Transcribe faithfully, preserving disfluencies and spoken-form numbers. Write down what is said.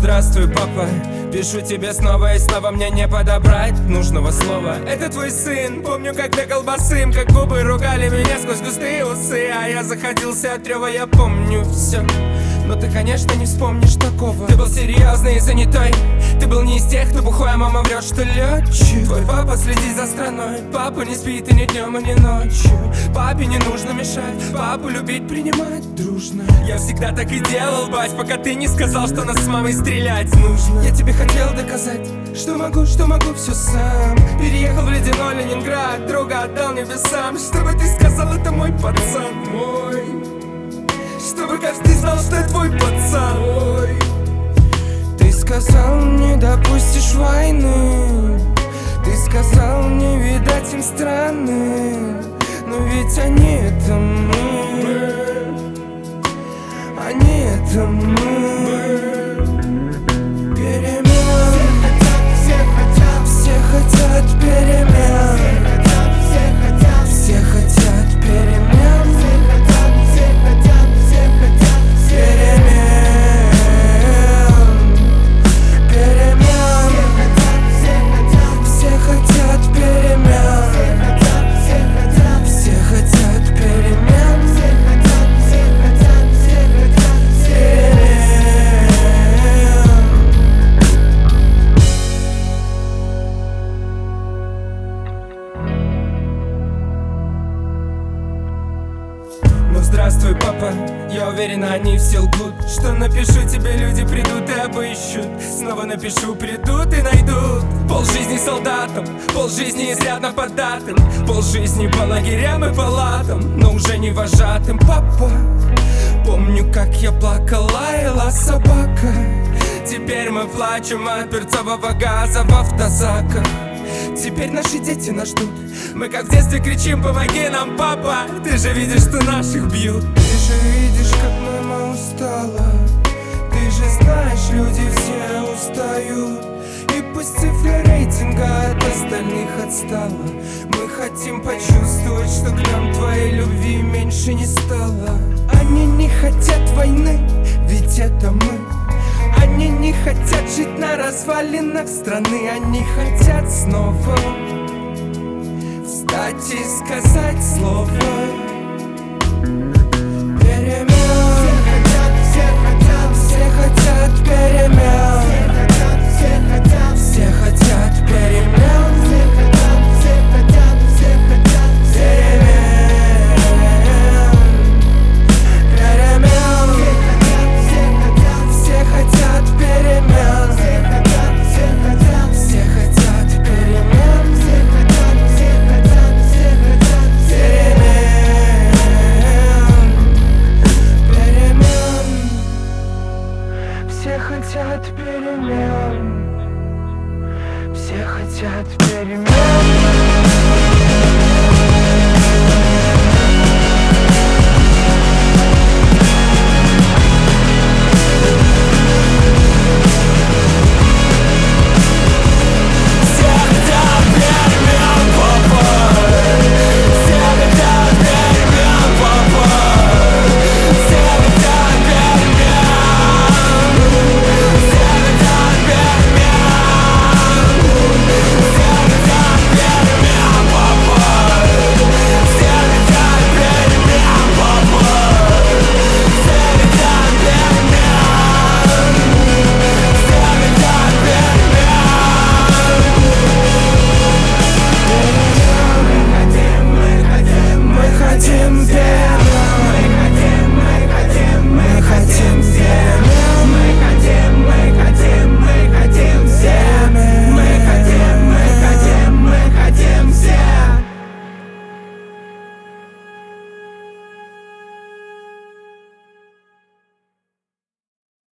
здравствуй, папа. Пишу тебе снова и снова, мне не подобрать нужного слова. Это твой сын, помню, как бегал босым, как губы ругали меня сквозь густые усы. А я заходился от рева, я помню все. Но ты, конечно, не вспомнишь такого. Ты был серьезный и занятой. Ты был не из тех, кто бухой, а мама врет, что летчик. Твой папа следит за страной. Папа не спит и ни днем, и ни ночью. Папе не нужно мешать, папу любить, принимать дружно. Я всегда так и делал, бать, пока ты не сказал, что нас с мамой стрелять нужно. Я тебе хотел доказать, что могу, что могу все сам. Переехал в ледяной Ленинград, друга отдал небесам. Чтобы ты сказал, это мой пацан, мой. Чтобы каждый знал, что я твой пацан. Ой. Ты сказал, не допустишь войны. Ты сказал, не видать им страны. Но ведь они это мы. Они это мы. Перемен. Все хотят, все хотят перемен. Все хотят перемен. Здравствуй, папа, я уверен, они все лгут. Что напишу тебе, люди придут и обыщут. Снова напишу, придут и найдут. Полжизни солдатам, полжизни изрядно поддатым, полжизни по лагерям и палатам, но уже не вожатым. Папа, помню, как я плакала, лаяла собака. Теперь мы плачем от перцового газа в автозаках. Теперь наши дети нас ждут. Мы как в детстве кричим: помоги нам, папа. Ты же видишь, что наших бьют. Ты же видишь, как мама устала. Ты же знаешь, люди все устают. И пусть цифра рейтинга от остальных отстала, мы хотим почувствовать, что к нам твоей любви меньше не стало. Они не хотят войны, ведь это мы. Они не хотят жить на развалинах страны. Они хотят снова встать и сказать слово.